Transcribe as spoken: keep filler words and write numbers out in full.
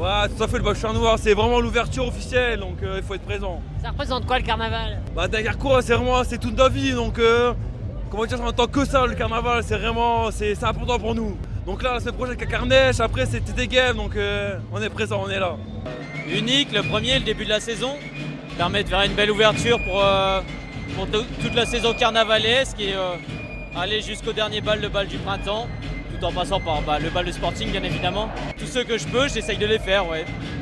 Ouais, tout à fait, le Bachelor Noir, c'est vraiment l'ouverture officielle, donc euh, il faut être présent. Ça représente quoi le carnaval? Bah derrière quoi, c'est vraiment, c'est toute notre vie, donc euh, comment dire, ça n'entend que ça, le carnaval, c'est vraiment, c'est c'est important pour nous. Donc là, la semaine prochaine, avec la Carnèche, après c'était des games, donc euh, on est présent, on est là. Unique, le premier, le début de la saison, permet de faire une belle ouverture pour, euh, pour t- toute la saison carnavalesque et euh, aller jusqu'au dernier bal, le bal du printemps, tout en passant par bah, le bal de Sporting bien évidemment. Tous ceux que je peux, j'essaye de les faire, ouais.